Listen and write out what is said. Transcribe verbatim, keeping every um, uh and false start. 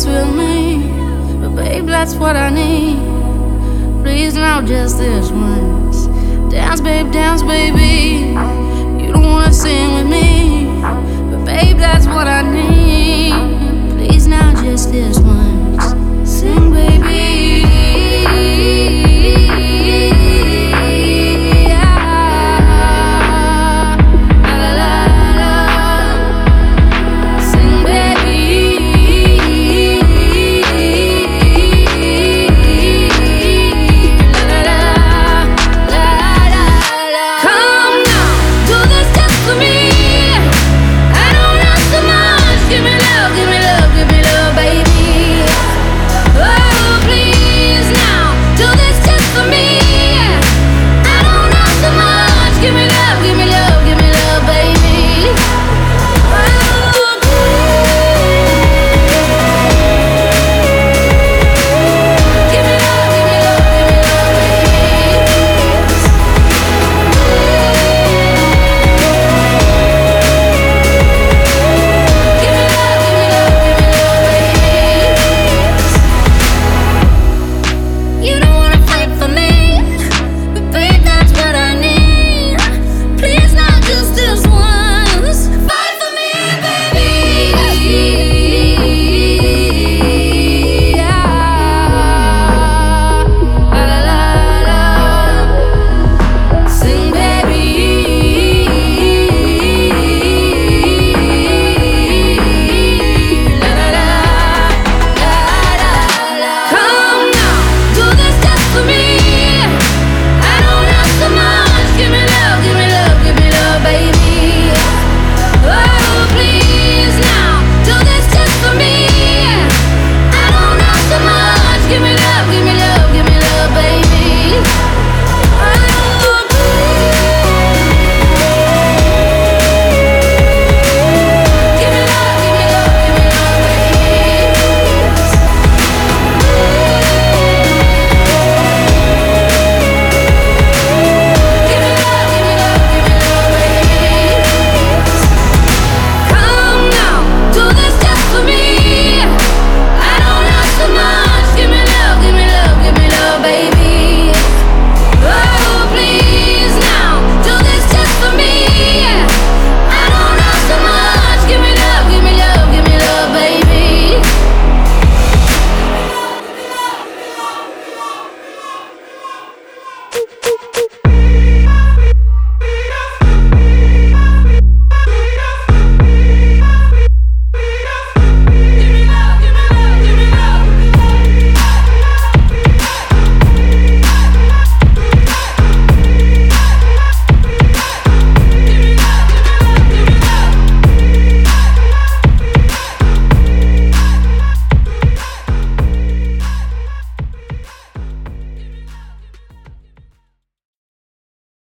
dance with me, but babe, that's what I need. Please now, just this once. Dance, babe, dance, baby. You don't wanna sing with me, but babe, that's what I need. Please now, just this once. Sing, baby.